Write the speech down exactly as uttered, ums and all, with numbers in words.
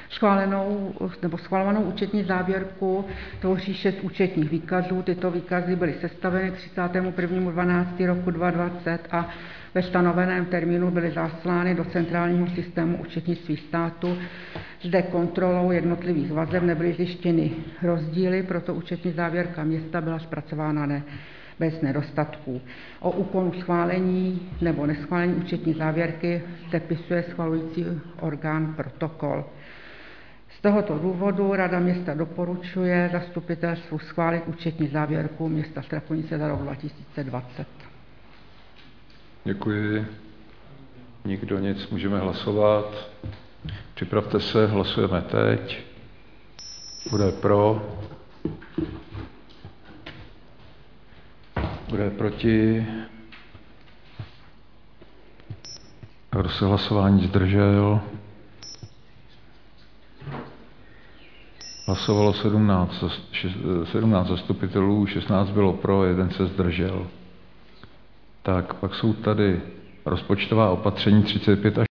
Schválenou nebo schvalovanou účetní závěrku tvoří šest účetních výkazů. Tyto výkazy byly sestaveny třicátého prvního dvanáctého roku dva tisíce dvacet a ve stanoveném termínu byly zaslány do centrálního systému účetnictví státu. Zde kontrolou jednotlivých vazeb nebyly zjištěny rozdíly, proto účetní závěrka města byla zpracována ne, bez nedostatků. O úkonu schválení nebo neschválení účetní závěrky sepisuje schvalující orgán protokol. Z tohoto důvodu Rada města doporučuje zastupitelstvu schválit účetní závěrku města Strakonice za rok dva tisíce dvacet. Děkuji. Nikdo nic, můžeme hlasovat. Připravte se, hlasujeme teď. Kdo je pro? Kdo je proti? A kdo se hlasování zdržel? Hlasovalo sedmnáct, sedmnáct zastupitelů, šestnáct bylo pro, jeden se zdržel. Tak, pak jsou tady rozpočtová opatření třicet pět až